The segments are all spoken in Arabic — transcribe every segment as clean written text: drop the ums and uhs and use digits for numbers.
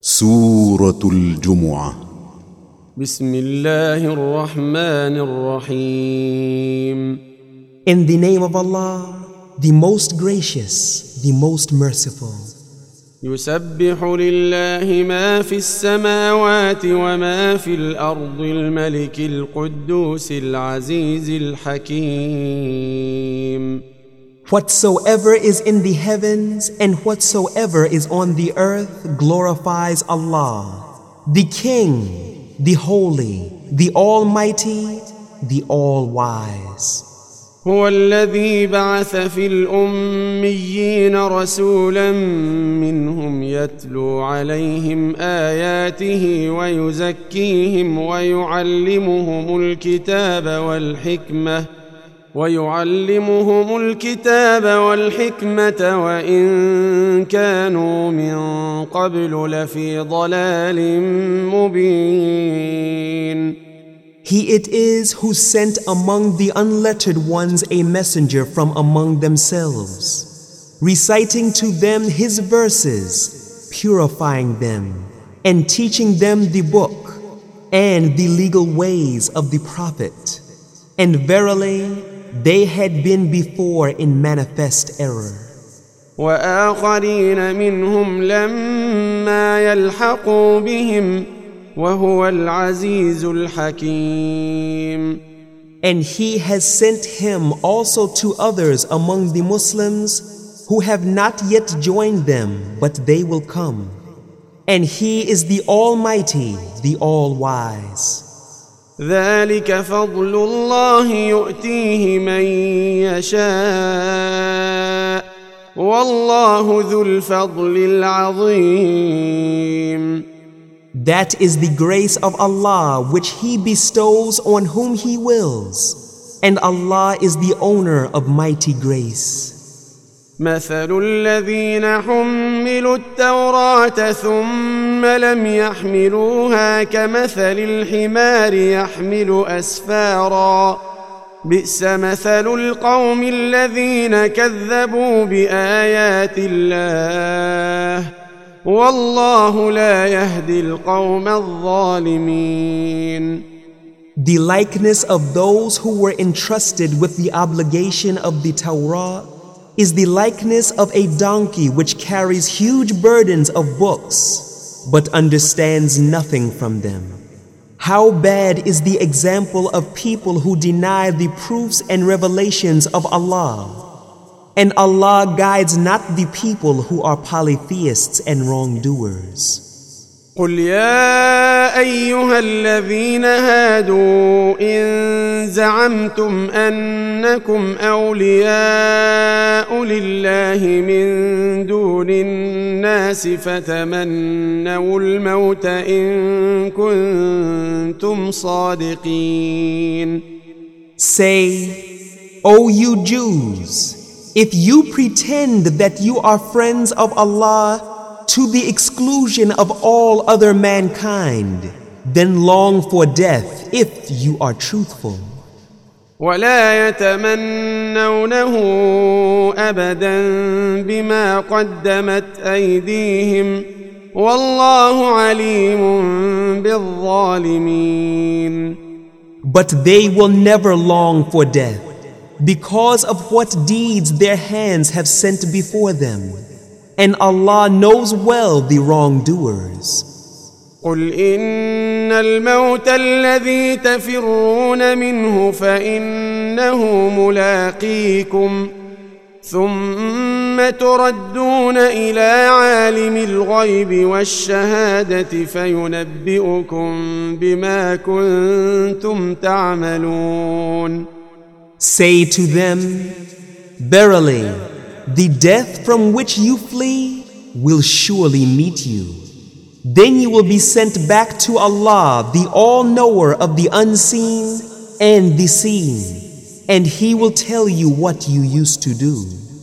سورة الجمعة. بسم الله الرحمن الرحيم. In the name of Allah, the most gracious, the most merciful. يسبح لله ما في السماوات وما في الأرض الملك القدوس العزيز الحكيم. Whatsoever is in the heavens and whatsoever is on the earth glorifies Allah, the King, the Holy, the Almighty, the All-Wise. هو الذي بعث في الأميين رسولا منهم يتلو عليهم آياته ويزكيهم ويعلمهم الكتاب والحكمة وإن كانوا من قبل لفي ضلال مبين. He it is who sent among the unlettered ones a messenger from among themselves, reciting to them his verses, purifying them, and teaching them the book and the legal ways of the Prophet. And verily, they had been before in manifest error. وآخرين منهم لما يلحقوا بهم وهو العزيز الحكيم. And he has sent him also to others among the Muslims who have not yet joined them, but they will come. And he is the Almighty, the All-Wise. ذلك فضل الله يؤتيه من يشاء والله ذو الفضل العظيم. That is the grace of Allah which He bestows on whom He wills, and Allah is the owner of mighty grace. مثل الذين حملوا التوراة ثم لم يحملوها كمثل الحمار يحمل أسفارا بئس مثل القوم الذين كذبوا بآيات الله والله لا يهدي القوم الظالمين. The likeness of those who were entrusted with the obligation of the Torah is the likeness of a donkey which carries huge burdens of books, but understands nothing from them. How bad is the example of people who deny the proofs and revelations of Allah. And Allah guides not the people who are polytheists and wrongdoers. قل يا أيها الذين هادوا إن زعمتم أنكم أولياء لله من دون الناس فتمنوا الموت إن كنتم صادقين. Say, O you Jews, if you pretend that you are friends of Allah to the exclusion of all other mankind, then long for death if you are truthful. ولا يتمنونه أبدا بما قدمت أيديهم والله عليم بالظالمين. But they will never long for death because of what deeds their hands have sent before them. And Allah knows well the wrongdoers. قل إن الموت الذي تفرون منه فإنه ملاقيكم ثم تردون إلى عالم الغيب والشهادة فينبئكم بما كنتم تعملون. Say to them, verily, the death from which you flee will surely meet you. Then you will be sent back to Allah, the all-knower of the unseen and the seen, and He will tell you what you used to do.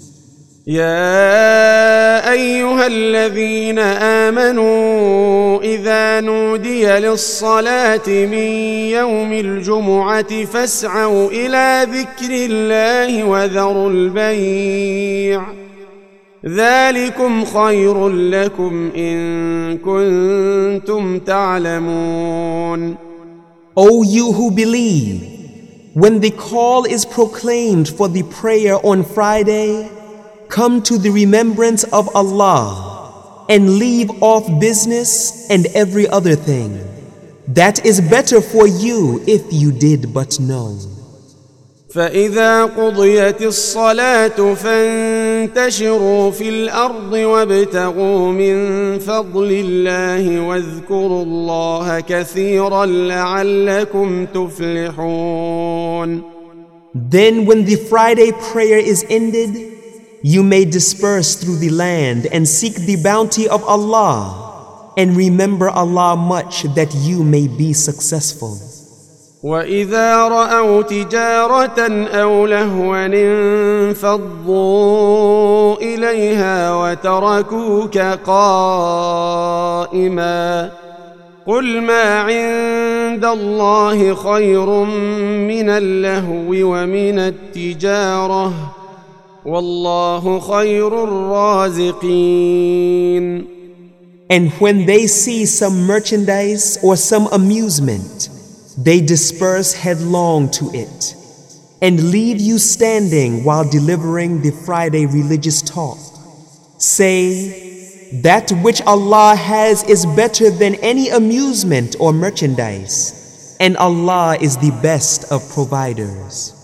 يا أيها الذين آمنوا إذا نودي للصلاة من يوم الجمعة فاسعوا إلى ذكر الله وذروا البيع ذلكم خير لكم إن كنتم تعلمون. O you who believe, when the call is proclaimed for the prayer on Friday, come to the remembrance of Allah and leave off business and every other thing. That is better for you if you did but know. فإذا قضيت الصلاة فانتشروا في الأرض وابتغوا من فضل الله واذكروا الله كثيرا لعلكم تفلحون. Then when the Friday prayer is ended, you may disperse through the land and seek the bounty of Allah and remember Allah much that you may be successful. وإذا رأوا تجارة أو لهوا انفضوا إليها وتركوك قائما قل ما عند الله خير من اللهو ومن التجارة والله خير الرازقين. And when they see some merchandise or some amusement, they disperse headlong to it and leave you standing while delivering the Friday religious talk. Say, that which Allah has is better than any amusement or merchandise, and Allah is the best of providers.